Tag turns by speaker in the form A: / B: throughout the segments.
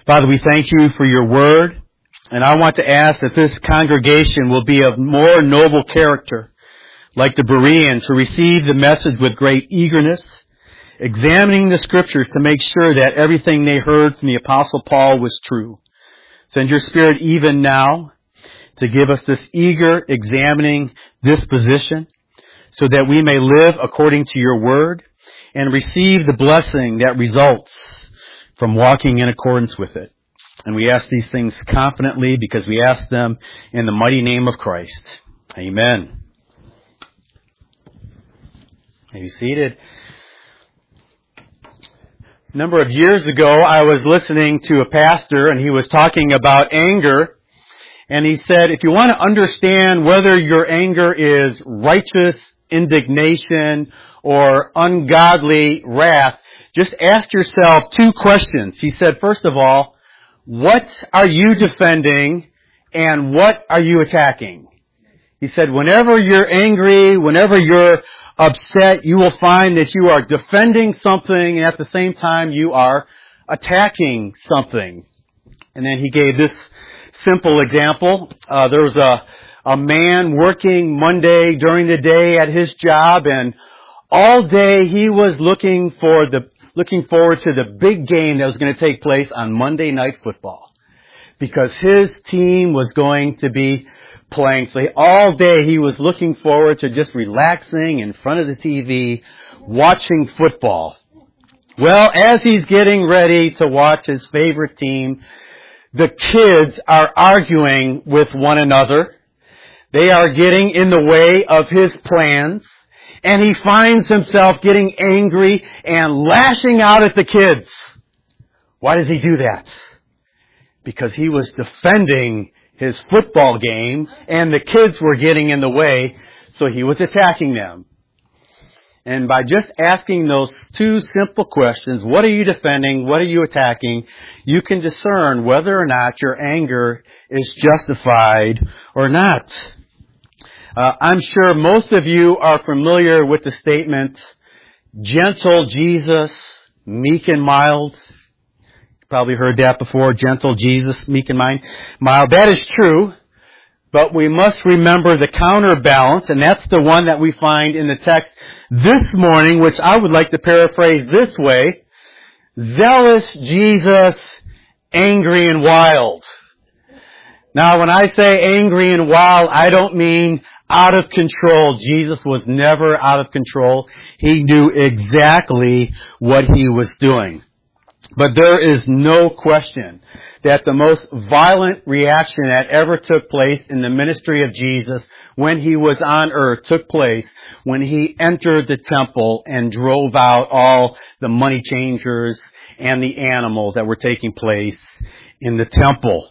A: Father, we thank you for your word, and I want to ask that this congregation will be of more noble character, like the Bereans, who received the message with great eagerness, examining the scriptures to make sure that everything they heard from the Apostle Paul was true. Send your Spirit even now to give us this eager, examining disposition, so that we may live according to your word and receive the blessing that results from walking in accordance with it. And we ask these things confidently because we ask them in the mighty name of Christ. Amen. Are you seated? A number of years ago, I was listening to a pastor, and he was talking about anger. And he said, if you want to understand whether your anger is righteous indignation or ungodly wrath, just ask yourself two questions. He said, first of all, what are you defending and what are you attacking? He said, whenever you're angry, whenever you're upset, you will find that you are defending something and at the same time you are attacking something. And then he gave this simple example. There was a man working Monday during the day at his job, and all day he was looking forward to the big game that was going to take place on Monday Night Football, because his team was going to be playing. So all day he was looking forward to just relaxing in front of the TV, watching football. Well, as he's getting ready to watch his favorite team, the kids are arguing with one another. They are getting in the way of his plans. And he finds himself getting angry and lashing out at the kids. Why does he do that? Because he was defending his football game and the kids were getting in the way, so he was attacking them. And by just asking those two simple questions, what are you defending, what are you attacking, you can discern whether or not your anger is justified or not. I'm sure most of you are familiar with the statement, gentle Jesus, meek and mild. You've probably heard that before, gentle Jesus, meek and mild. That is true, but we must remember the counterbalance, and that's the one that we find in the text this morning, which I would like to paraphrase this way, zealous Jesus, angry and wild. Now, when I say angry and wild, I don't mean out of control. Jesus was never out of control. He knew exactly what he was doing. But there is no question that the most violent reaction that ever took place in the ministry of Jesus when he was on earth took place when he entered the temple and drove out all the money changers and the animals that were taking place in the temple.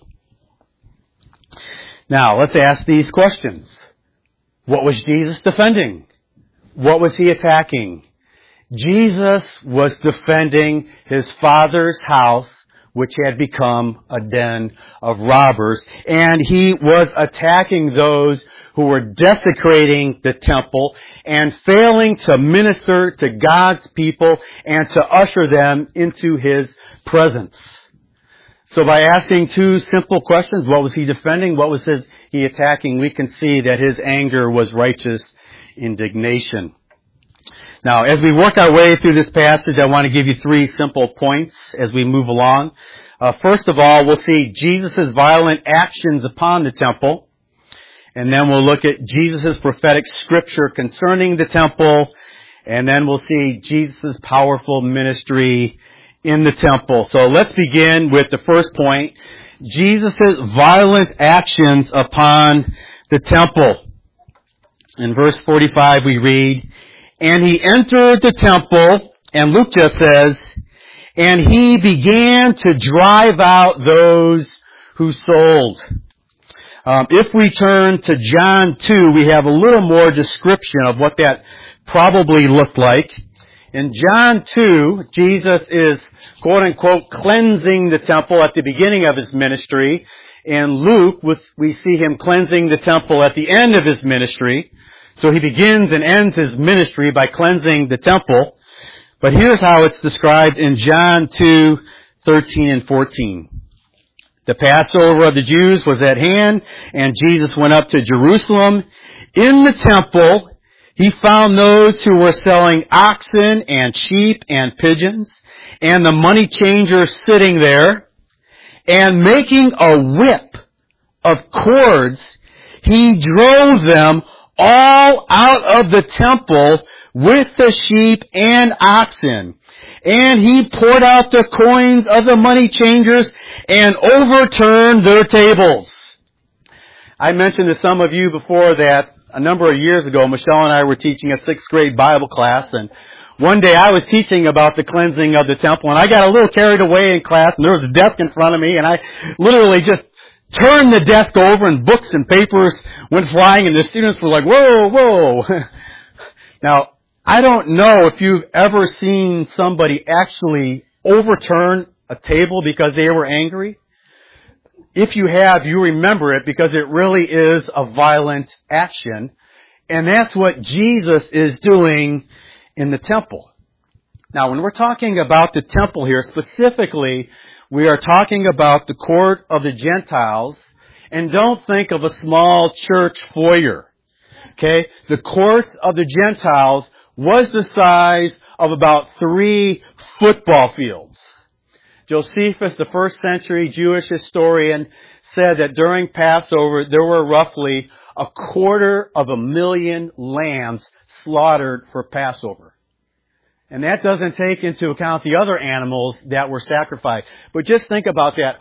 A: Now, let's ask these questions. What was Jesus defending? What was he attacking? Jesus was defending his Father's house, which had become a den of robbers, and he was attacking those who were desecrating the temple and failing to minister to God's people and to usher them into his presence. So by asking two simple questions, what was he defending, what was he attacking, we can see that his anger was righteous indignation. Now, as we work our way through this passage, I want to give you three simple points as we move along. First of all, we'll see Jesus' violent actions upon the temple. And then we'll look at Jesus' prophetic scripture concerning the temple. And then we'll see Jesus' powerful ministry in the temple. So let's begin with the first point, Jesus' violent actions upon the temple. In verse 45 we read, and he entered the temple, and Luke just says, and he began to drive out those who sold. If we turn to John 2, we have a little more description of what that probably looked like. In John 2, Jesus is, quote-unquote, cleansing the temple at the beginning of his ministry. In Luke, we see him cleansing the temple at the end of his ministry. So he begins and ends his ministry by cleansing the temple. But here's how it's described in John 2:13 and 14. The Passover of the Jews was at hand, and Jesus went up to Jerusalem. In the temple, he found those who were selling oxen and sheep and pigeons, and the money changers sitting there, and making a whip of cords, he drove them all out of the temple with the sheep and oxen. And he poured out the coins of the money changers and overturned their tables. I mentioned to some of you before that a number of years ago, Michelle and I were teaching a 6th grade Bible class, and one day I was teaching about the cleansing of the temple, and I got a little carried away in class, and there was a desk in front of me, and I literally just turned the desk over, and books and papers went flying, and the students were like, whoa, whoa. Now, I don't know if you've ever seen somebody actually overturn a table because they were angry. If you have, you remember it because it really is a violent action. And that's what Jesus is doing in the temple. Now, when we're talking about the temple here, specifically, we are talking about the court of the Gentiles. And don't think of a small church foyer. Okay? The court of the Gentiles was the size of about 3 football fields. Josephus, the first century Jewish historian, said that during Passover there were roughly 250,000 lambs slaughtered for Passover. And that doesn't take into account the other animals that were sacrificed. But just think about that.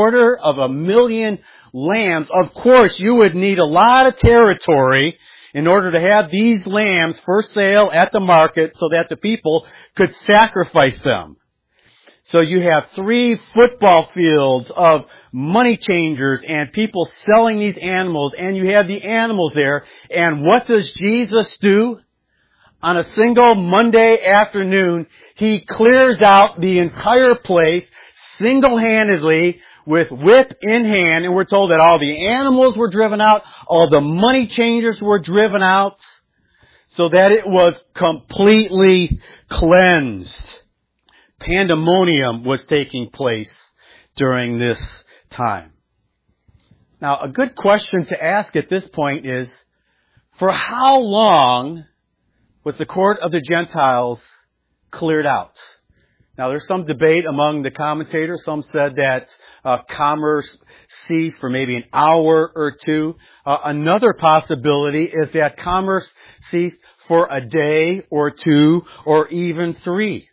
A: 250,000 lambs. Of course, you would need a lot of territory in order to have these lambs for sale at the market so that the people could sacrifice them. So you have 3 football fields of money changers and people selling these animals, and you have the animals there. And what does Jesus do? On a single Monday afternoon, he clears out the entire place single-handedly with whip in hand, and we're told that all the animals were driven out, all the money changers were driven out, so that it was completely cleansed. Pandemonium was taking place during this time. Now, a good question to ask at this point is, for how long was the court of the Gentiles cleared out? Now, there's some debate among the commentators. Some said that commerce ceased for maybe an hour or 2. Another possibility is that commerce ceased for a day or 2 or even 3.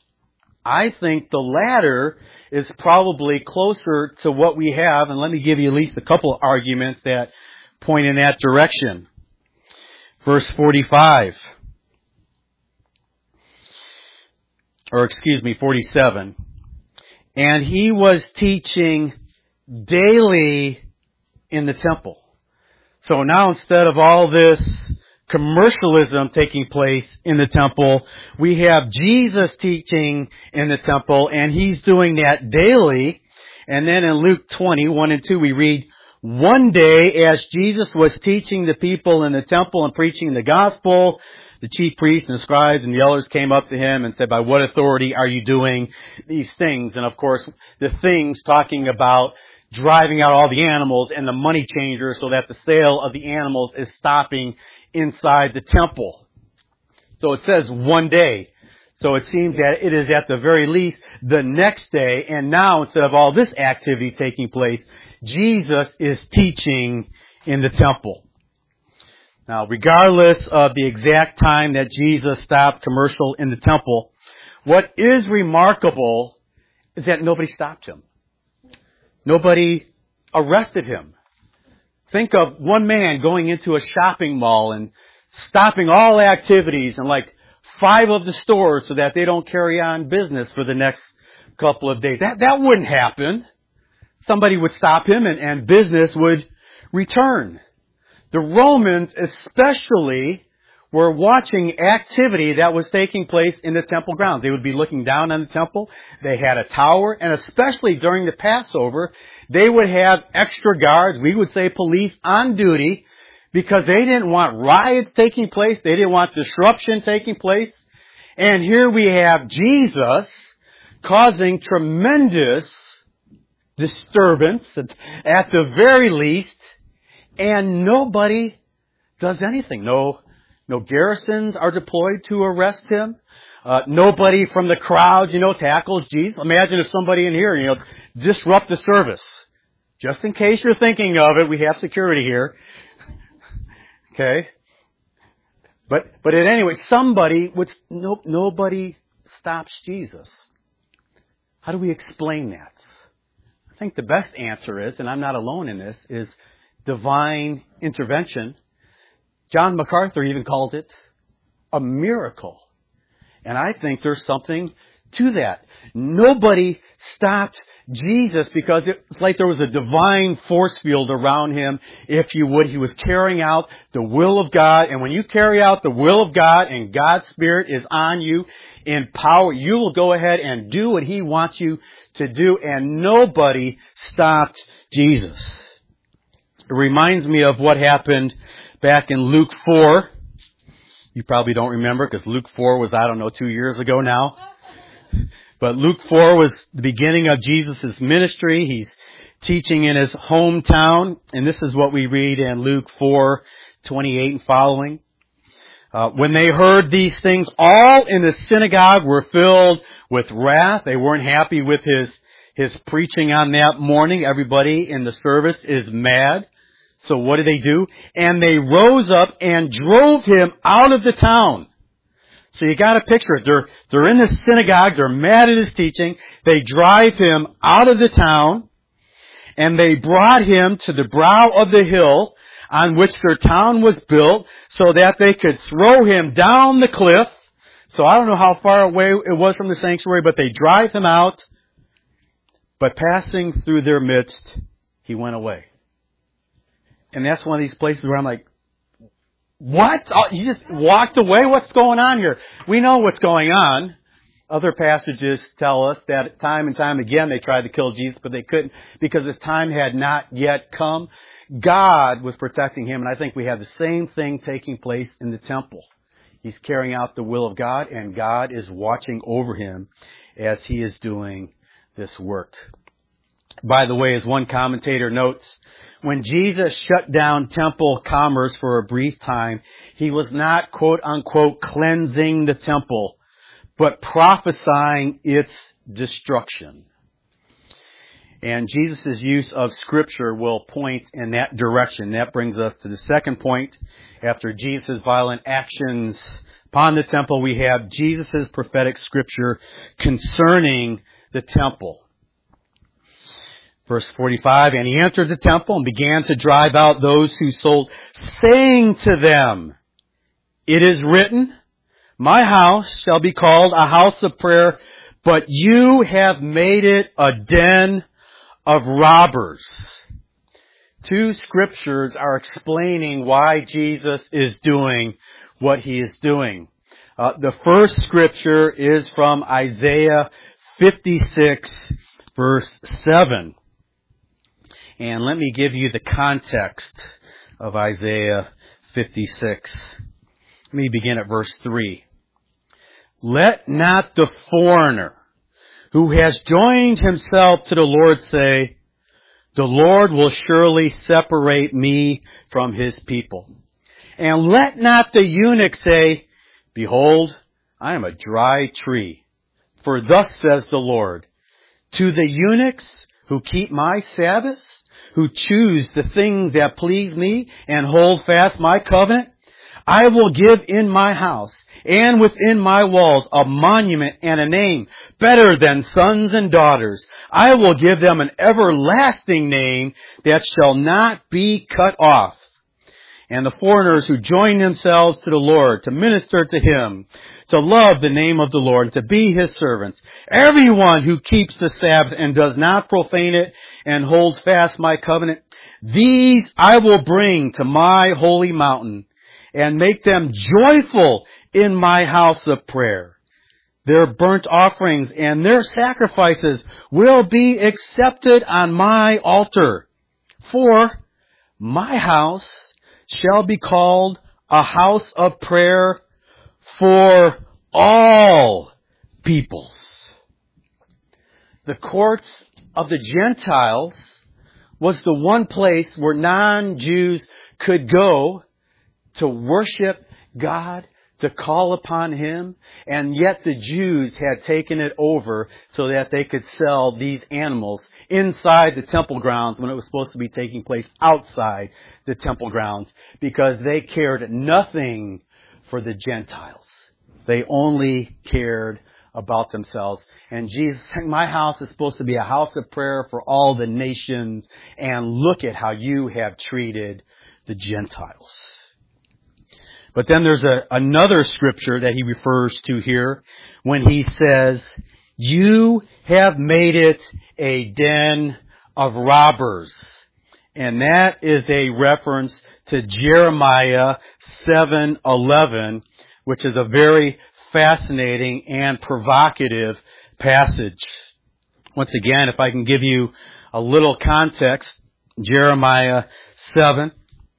A: I think the latter is probably closer to what we have, and let me give you at least a couple of arguments that point in that direction. Verse 47. And he was teaching daily in the temple. So now instead of all this commercialism taking place in the temple, we have Jesus teaching in the temple, and he's doing that daily. And then in Luke 20:1-2, we read, one day as Jesus was teaching the people in the temple and preaching the gospel, the chief priests and the scribes and the elders came up to him and said, by what authority are you doing these things? And of course, the things talking about driving out all the animals and the money changers so that the sale of the animals is stopping inside the temple. So it says one day. So it seems that it is at the very least the next day. And now instead of all this activity taking place, Jesus is teaching in the temple. Now, regardless of the exact time that Jesus stopped commercial in the temple, what is remarkable is that nobody stopped him. Nobody arrested him. Think of one man going into a shopping mall and stopping all activities in like 5 of the stores so that they don't carry on business for the next couple of days. That wouldn't happen. Somebody would stop him and business would return. The Romans especially were watching activity that was taking place in the temple grounds. They would be looking down on the temple. They had a tower, and especially during the Passover, they would have extra guards, we would say police, on duty, because they didn't want riots taking place. They didn't want disruption taking place. And here we have Jesus causing tremendous disturbance at the very least, and nobody does anything. No garrisons are deployed to arrest him. Nobody from the crowd, tackles Jesus. Imagine if somebody in here, disrupt the service. Just in case you're thinking of it, we have security here. Okay? But at any rate, nobody stops Jesus. How do we explain that? I think the best answer is, and I'm not alone in this, is divine intervention. John MacArthur even called it a miracle. And I think there's something to that. Nobody stopped Jesus because it's like there was a divine force field around him, if you would. He was carrying out the will of God. And when you carry out the will of God and God's Spirit is on you in power, you will go ahead and do what He wants you to do. And nobody stopped Jesus. It reminds me of what happened back in Luke 4. You probably don't remember because Luke 4 was, 2 years ago now. But Luke 4 was the beginning of Jesus' ministry. He's teaching in his hometown. And this is what we read in Luke 4:28 and following. When they heard these things, all in the synagogue were filled with wrath. They weren't happy with his preaching on that morning. Everybody in the service is mad. So what do? And they rose up and drove him out of the town. So you got to picture it. They're in the synagogue. They're mad at his teaching. They drive him out of the town. And they brought him to the brow of the hill on which their town was built so that they could throw him down the cliff. So I don't know how far away it was from the sanctuary, but they drive him out. But passing through their midst, he went away. And that's one of these places where I'm like, what? Oh, you just walked away? What's going on here? We know what's going on. Other passages tell us that time and time again they tried to kill Jesus, but they couldn't because his time had not yet come. God was protecting him, and I think we have the same thing taking place in the temple. He's carrying out the will of God, and God is watching over him as he is doing this work. By the way, as one commentator notes, when Jesus shut down temple commerce for a brief time, he was not, quote unquote, cleansing the temple, but prophesying its destruction. And Jesus' use of Scripture will point in that direction. That brings us to the second point. After Jesus' violent actions upon the temple, we have Jesus' prophetic Scripture concerning the temple. Verse 45, and he entered the temple and began to drive out those who sold, saying to them, it is written, my house shall be called a house of prayer, but you have made it a den of robbers. Two scriptures are explaining why Jesus is doing what he is doing. The first scripture is from Isaiah 56, verse 7. And let me give you the context of Isaiah 56. Let me begin at verse 3. Let not the foreigner who has joined himself to the Lord say, the Lord will surely separate me from his people. And let not the eunuch say, behold, I am a dry tree. For thus says the Lord, to the eunuchs who keep my Sabbaths, who choose the things that please me and hold fast my covenant, I will give in my house and within my walls a monument and a name better than sons and daughters. I will give them an everlasting name that shall not be cut off. And the foreigners who join themselves to the Lord to minister to him, to love the name of the Lord, and to be his servants. Everyone who keeps the Sabbath and does not profane it and holds fast my covenant, these I will bring to my holy mountain and make them joyful in my house of prayer. Their burnt offerings and their sacrifices will be accepted on my altar. For my house shall be called a house of prayer for all peoples. The courts of the Gentiles was the one place where non-Jews could go to worship God, to call upon Him, and yet the Jews had taken it over so that they could sell these animals inside the temple grounds when it was supposed to be taking place outside the temple grounds, because they cared nothing for the Gentiles. They only cared about themselves. And Jesus said, my house is supposed to be a house of prayer for all the nations, and look at how you have treated the Gentiles. But then there's another scripture that he refers to here when he says, you have made it a den of robbers. And that is a reference to Jeremiah 7:11, which is a very fascinating and provocative passage. Once again, if I can give you a little context, Jeremiah 7.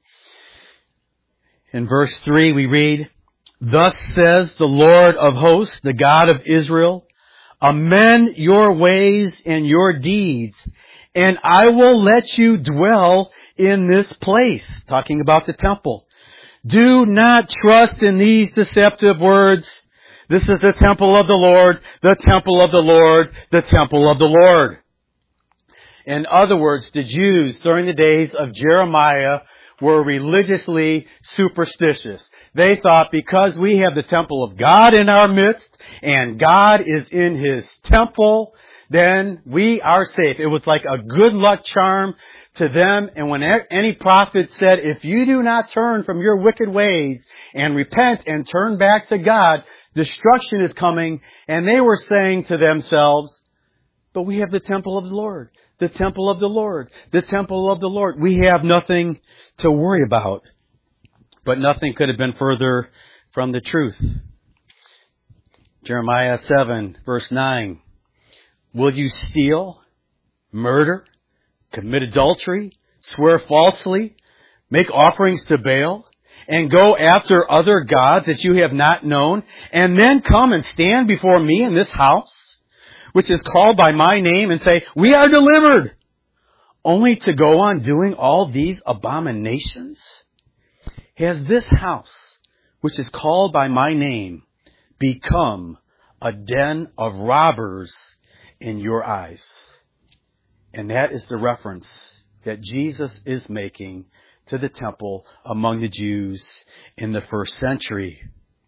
A: In verse 3 we read, thus says the Lord of hosts, the God of Israel, amend your ways and your deeds, and I will let you dwell in this place. Talking about the temple. Do not trust in these deceptive words. This is the temple of the Lord, the temple of the Lord, the temple of the Lord. In other words, the Jews during the days of Jeremiah were religiously superstitious. They thought because we have the temple of God in our midst and God is in His temple, then we are safe. It was like a good luck charm to them. And when any prophet said, if you do not turn from your wicked ways and repent and turn back to God, destruction is coming. And they were saying to themselves, but we have the temple of the Lord. The temple of the Lord. The temple of the Lord. We have nothing to worry about. But nothing could have been further from the truth. Jeremiah 7, verse 9. Will you steal, murder, commit adultery, swear falsely, make offerings to Baal, and go after other gods that you have not known, and then come and stand before me in this house, which is called by my name, and say, we are delivered, only to go on doing all these abominations? Has this house, which is called by my name, become a den of robbers in your eyes? And that is the reference that Jesus is making to the temple among the Jews in the first century.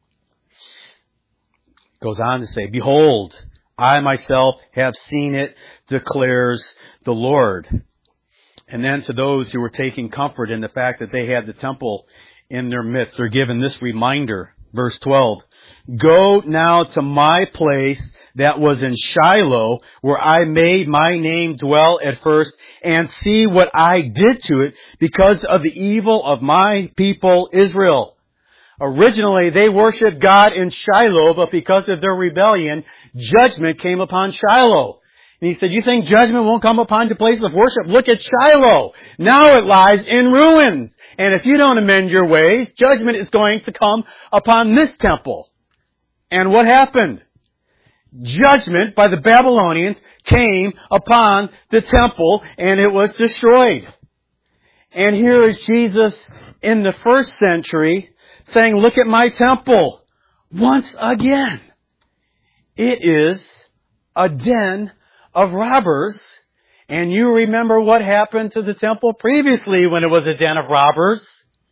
A: Goes on to say, behold, I myself have seen it, declares the Lord. And then to those who were taking comfort in the fact that they had the temple in their midst, they're given this reminder. Verse 12, go now to my place that was in Shiloh, where I made my name dwell at first, and see what I did to it because of the evil of my people Israel. Originally, they worshiped God in Shiloh, but because of their rebellion, judgment came upon Shiloh. And he said, you think judgment won't come upon the place of worship? Look at Shiloh. Now it lies in ruins. And if you don't amend your ways, judgment is going to come upon this temple. And what happened? Judgment by the Babylonians came upon the temple, and it was destroyed. And here is Jesus in the first century saying, look at my temple. Once again, it is a den of robbers. And you remember what happened to the temple previously when it was a den of robbers.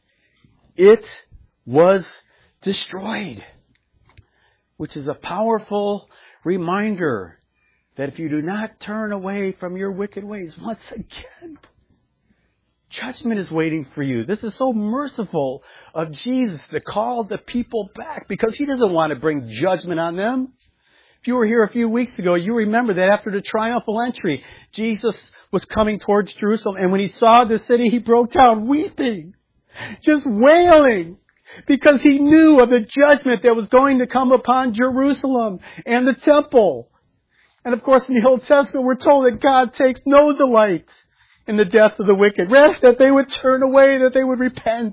A: It was destroyed. Which is a powerful reminder that if you do not turn away from your wicked ways, once again, judgment is waiting for you. This is so merciful of Jesus to call the people back because He doesn't want to bring judgment on them. If you were here a few weeks ago, you remember that after the triumphal entry, Jesus was coming towards Jerusalem, and when He saw the city, He broke down weeping, just wailing, because He knew of the judgment that was going to come upon Jerusalem and the temple. And of course, in the Old Testament, we're told that God takes no delight in the death of the wicked. Rather, that they would turn away, that they would repent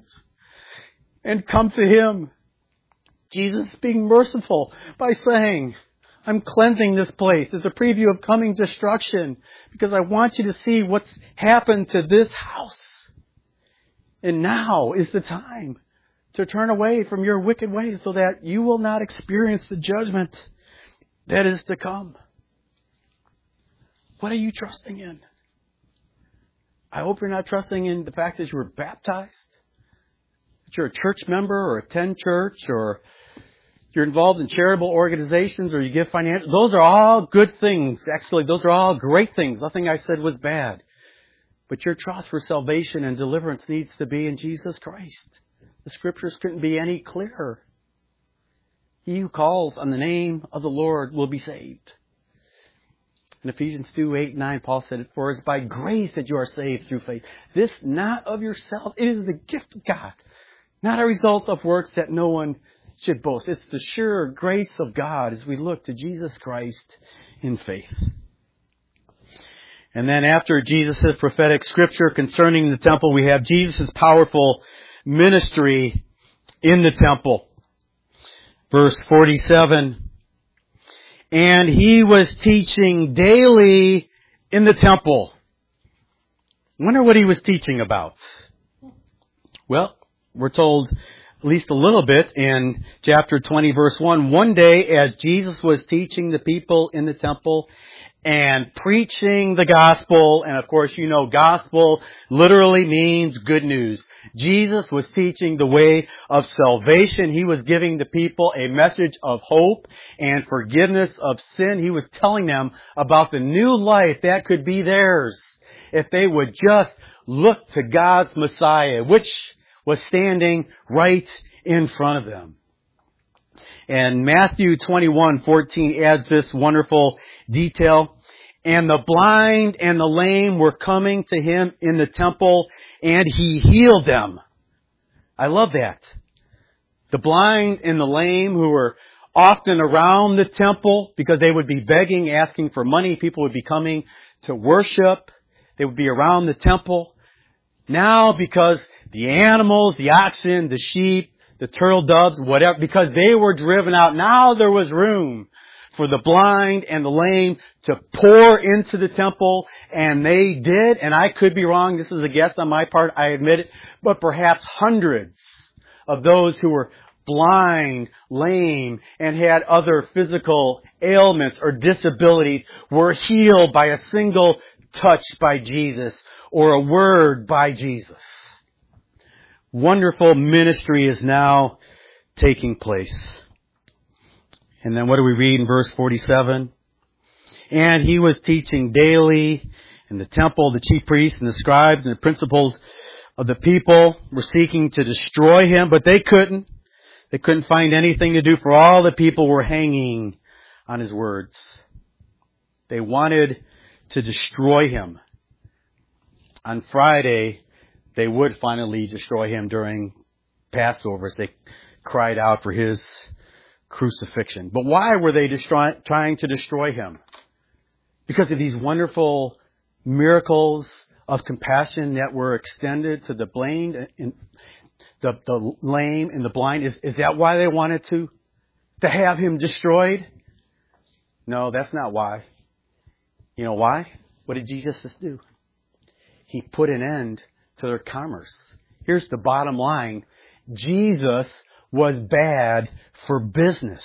A: and come to Him. Jesus being merciful by saying, I'm cleansing this place. It's a preview of coming destruction because I want you to see what's happened to this house. And now is the time to turn away from your wicked ways so that you will not experience the judgment that is to come. What are you trusting in? I hope you're not trusting in the fact that you were baptized, that you're a church member or attend church, or you're involved in charitable organizations, or you give financial. Those are all good things. Actually, those are all great things. Nothing I said was bad. But your trust for salvation and deliverance needs to be in Jesus Christ. The Scriptures couldn't be any clearer. He who calls on the name of the Lord will be saved. In Ephesians 2:8-9, Paul said, "For it is by grace that you are saved through faith. This not of yourself. It is the gift of God, not a result of works that no one should boast." It's the sure grace of God as we look to Jesus Christ in faith. And then after Jesus' prophetic scripture concerning the temple, we have Jesus' powerful ministry in the temple. Verse 47. And he was teaching daily in the temple. I wonder what he was teaching about. Well, we're told at least a little bit in chapter 20, verse 1. One day, as Jesus was teaching the people in the temple and preaching the gospel, and of course, you know, gospel literally means good news. Jesus was teaching the way of salvation. He was giving the people a message of hope and forgiveness of sin. He was telling them about the new life that could be theirs if they would just look to God's Messiah, which was standing right in front of them. And Matthew 21:14 adds this wonderful detail. And the blind and the lame were coming to him in the temple, and he healed them. I love that. The blind and the lame, who were often around the temple because they would be begging, asking for money. People would be coming to worship. They would be around the temple. Now, because the animals, the oxen, the sheep, the turtle doves, whatever, because they were driven out, now there was room for the blind and the lame to pour into the temple, and they did. And I could be wrong. This is a guess on my part, I admit it. But perhaps hundreds of those who were blind, lame, and had other physical ailments or disabilities were healed by a single touch by Jesus or a word by Jesus. Wonderful ministry is now taking place. And then what do we read in verse 47? And he was teaching daily in the temple. The chief priests and the scribes and the principals of the people were seeking to destroy him, but they couldn't. They couldn't find anything to do, for all the people were hanging on his words. They wanted to destroy him. On Friday, they would finally destroy him during Passover as they cried out for his crucifixion. But why were they trying to destroy him? Because of these wonderful miracles of compassion that were extended to the blind and the lame and the blind. Is that why they wanted to have him destroyed? No, that's not why. You know why? What did Jesus do? He put an end to their commerce. Here's the bottom line. Jesus was bad for business.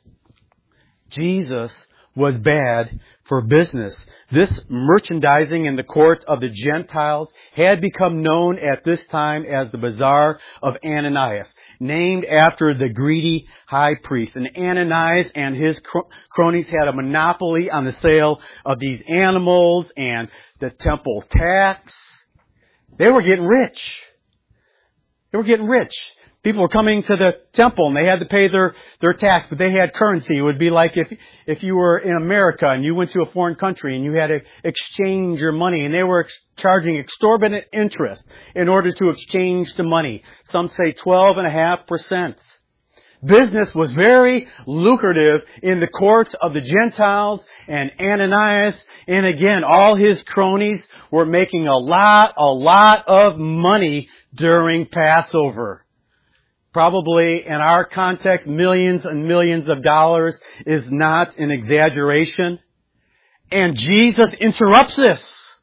A: Jesus was bad for business. This merchandising in the court of the Gentiles had become known at this time as the Bazaar of Ananias, named after the greedy high priest. And Ananias and his cronies had a monopoly on the sale of these animals and the temple tax. They were getting rich. They were getting rich. People were coming to the temple and they had to pay their tax, but they had currency. It would be like if you were in America and you went to a foreign country and you had to exchange your money, and they were charging exorbitant interest in order to exchange the money. Some say 12.5%. Business was very lucrative in the courts of the Gentiles, and Ananias, and again, all his cronies were making a lot of money during Passover. probably in our context, millions and millions of dollars is not an exaggeration. And Jesus interrupts this.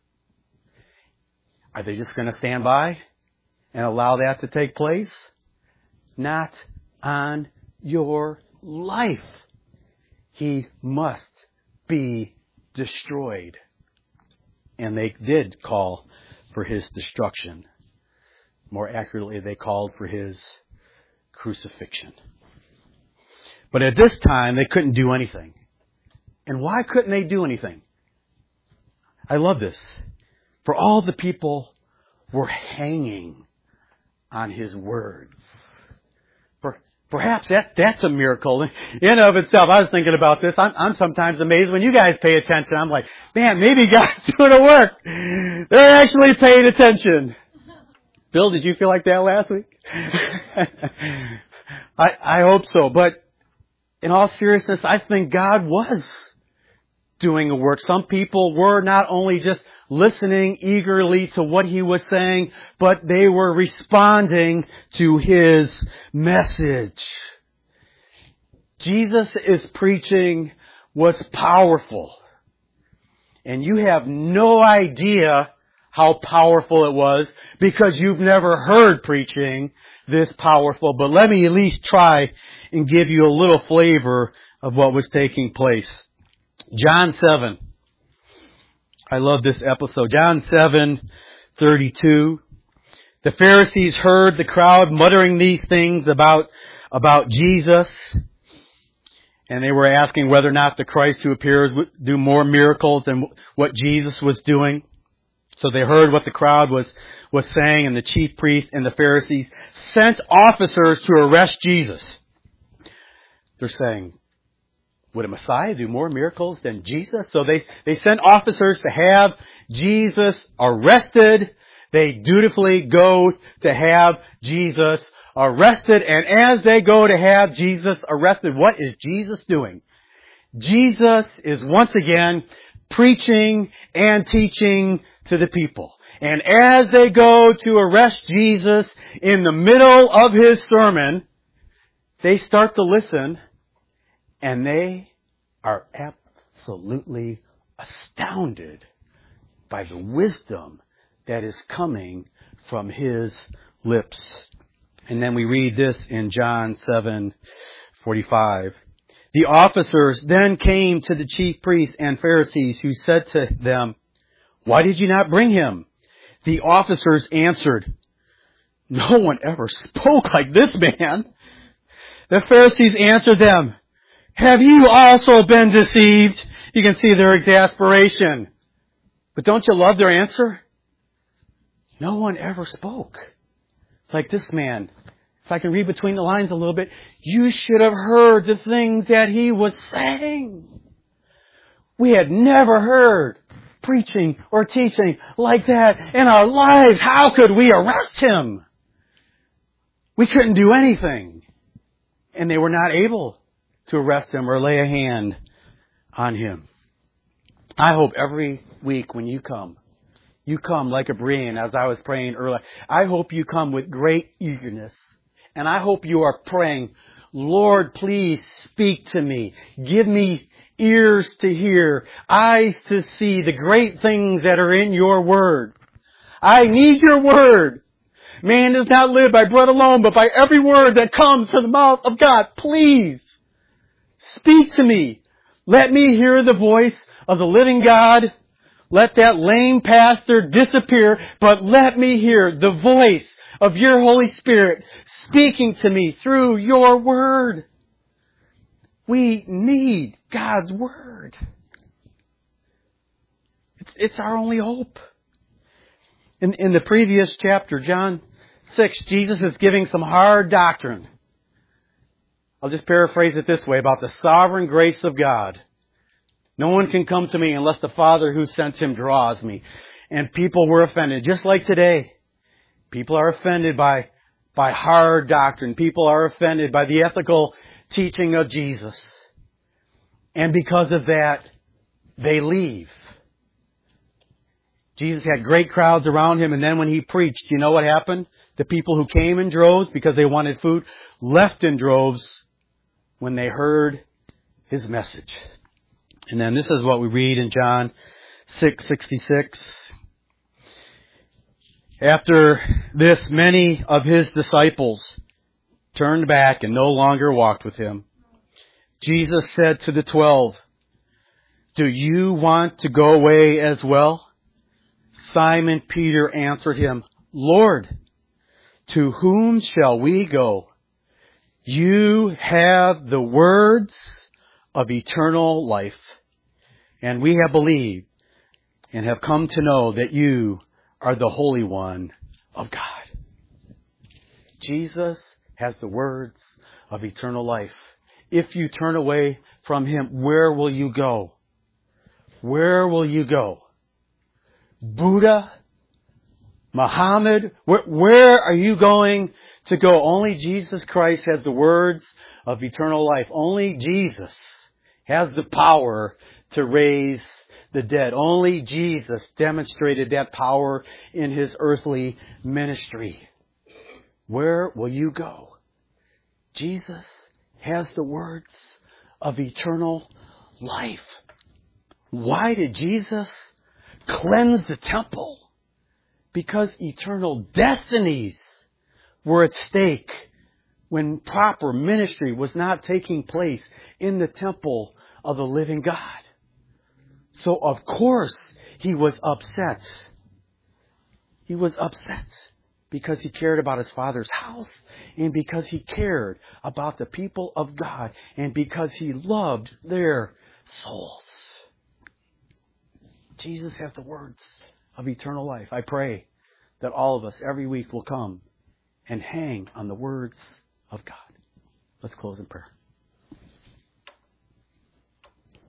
A: Are they just going to stand by and allow that to take place? Not on your life. He must be destroyed. And they did call for his destruction. More accurately, they called for his crucifixion. But at this time, they couldn't do anything. And why couldn't they do anything? I love this. For all the people were hanging on his words. Perhaps that's a miracle in and of itself. I was thinking about this. I'm sometimes amazed when you guys pay attention. I'm like, man, maybe God's doing a work. They're actually paying attention. Bill, did you feel like that last week? I hope so. But in all seriousness, I think God was doing a work. Some people were not only just listening eagerly to what he was saying, but they were responding to his message. Jesus' preaching was powerful. And you have no idea how powerful it was because you've never heard preaching this powerful. But let me at least try and give you a little flavor of what was taking place. John 7. I love this episode. John 7:32. The Pharisees heard the crowd muttering these things about Jesus. And they were asking whether or not the Christ who appears would do more miracles than what Jesus was doing. So they heard what the crowd was saying, and the chief priests and the Pharisees sent officers to arrest Jesus. They're saying, would a Messiah do more miracles than Jesus? So they sent officers to have Jesus arrested. They dutifully go to have Jesus arrested. And as they go to have Jesus arrested, what is Jesus doing? Jesus is once again preaching and teaching to the people. And as they go to arrest Jesus in the middle of his sermon, they start to listen. And they are absolutely astounded by the wisdom that is coming from his lips. And then we read this in John 7:45. The officers then came to the chief priests and Pharisees, who said to them, "Why did you not bring him?" The officers answered, "No one ever spoke like this man." The Pharisees answered them, "Have you also been deceived?" You can see their exasperation. But don't you love their answer? No one ever spoke like this man. If I can read between the lines a little bit, you should have heard the things that he was saying. We had never heard preaching or teaching like that in our lives. How could we arrest him? We couldn't do anything. And they were not able to arrest him or lay a hand on him. I hope every week when you come like a Berean, as I was praying earlier. I hope you come with great eagerness. And I hope you are praying, Lord, please speak to me. Give me ears to hear, eyes to see the great things that are in your word. I need your word. Man does not live by bread alone, but by every word that comes from the mouth of God. Please speak to me. Let me hear the voice of the living God. Let that lame pastor disappear, but let me hear the voice of your Holy Spirit speaking to me through your word. We need God's word. It's our only hope. In the previous chapter, John 6, Jesus is giving some hard doctrine. I'll just paraphrase it this way about the sovereign grace of God. No one can come to me unless the Father who sent him draws me. And people were offended, just like today. People are offended by hard doctrine. People are offended by the ethical teaching of Jesus. And because of that, they leave. Jesus had great crowds around him, and then when he preached, you know what happened? The people who came in droves because they wanted food left in droves when they heard his message. And then this is what we read in John 6:66. After this, many of his disciples turned back and no longer walked with him. Jesus said to the 12, "Do you want to go away as well?" Simon Peter answered him, "Lord, to whom shall we go? You have the words of eternal life, and we have believed and have come to know that you are the Holy One of God." Jesus has the words of eternal life. If you turn away from him, where will you go? Where will you go? Buddha? Muhammad? Where are you going to go? Only Jesus Christ has the words of eternal life. Only Jesus has the power to raise the dead. Only Jesus demonstrated that power in his earthly ministry. Where will you go? Jesus has the words of eternal life. Why did Jesus cleanse the temple? Because eternal destinies were at stake when proper ministry was not taking place in the temple of the living God. So of course he was upset. He was upset because he cared about his Father's house, and because he cared about the people of God, and because he loved their souls. Jesus has the words of eternal life. I pray that all of us every week will come and hang on the words of God. Let's close in prayer.